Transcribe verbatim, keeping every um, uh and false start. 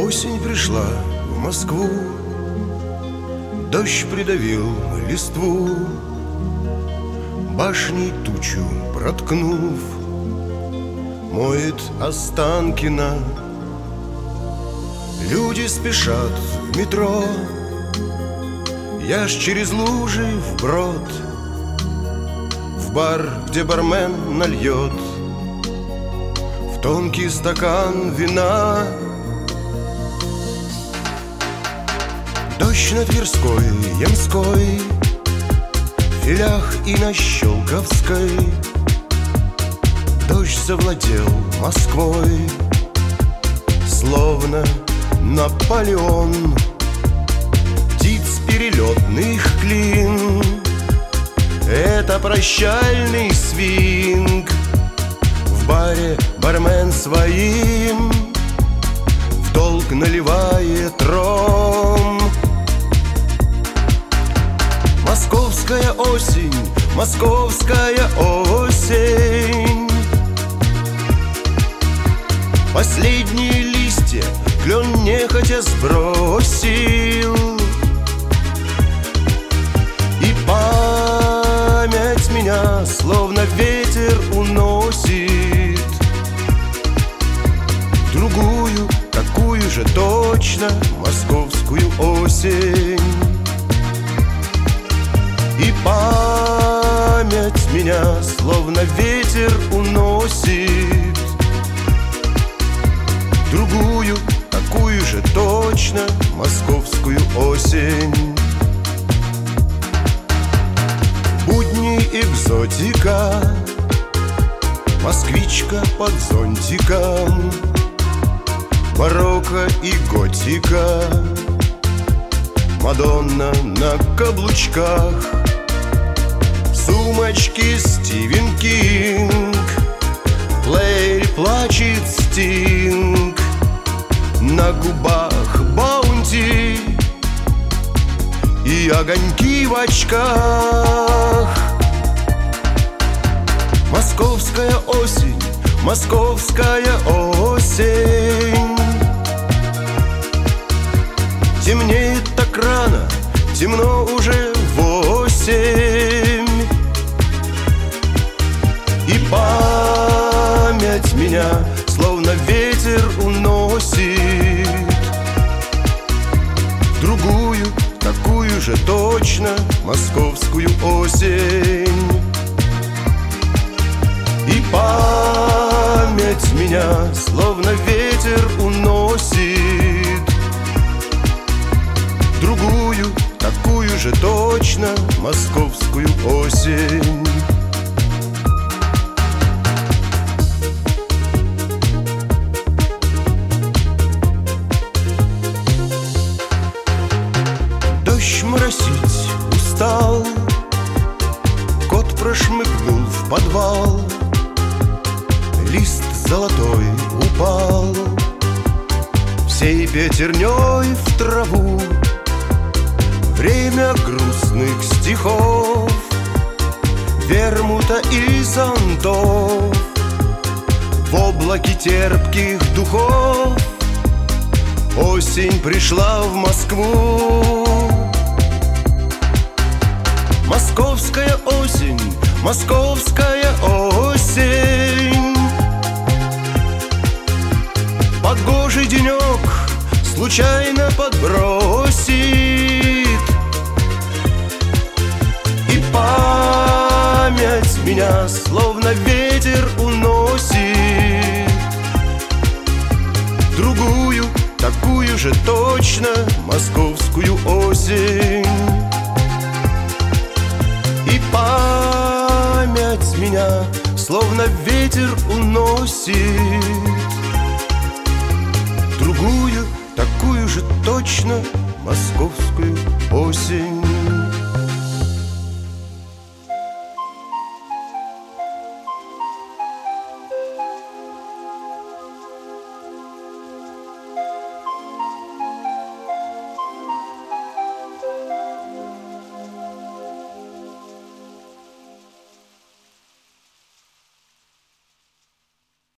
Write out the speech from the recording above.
Осень пришла в Москву, дождь придавил листву, башней тучу проткнув, моет Останкино. Люди спешат в метро, я ж через лужи вброд, в бар, где бармен нальет в тонкий стакан вина. Дождь на Тверской, Ямской, Филях и на Щелковской. Дождь завладел Москвой, словно Наполеон. Птиц перелетных клин — это прощальный свинг. В баре бармен своим в долг наливает ром. Московская осень, московская осень. Последние листья клен нехотя сбросил, и память меня словно ветер уносит другую, такую же точно московскую осень. И память меня словно ветер уносит другую, такую же точно московскую осень. Будни экзотика, москвичка под зонтиком, барокко и готика, Мадонна на каблучках, сумочки Стивен Кинг, плеер плачет Стинг, на губах Баунти и огоньки в очках. Московская осень, московская осень. Темнеет так рано, темно уже восемь, и память меня словно ветер уносит другую, такую же точно московскую осень. И память меня словно ветер уносит другую, такую же точно московскую осень. Дождь моросить устал, кот прошмыгнул в подвал, лист золотой упал всей пятерней в траву. Время грустных стихов, вермута и зонтов, в облаке терпких духов осень пришла в Москву. Московская осень, московская осень. Погожий денек случайно подбросит, и память меня словно ветер уносит другую, такую же точно московскую осень. И память меня словно ветер уносит другую, такую же точно московскую осень.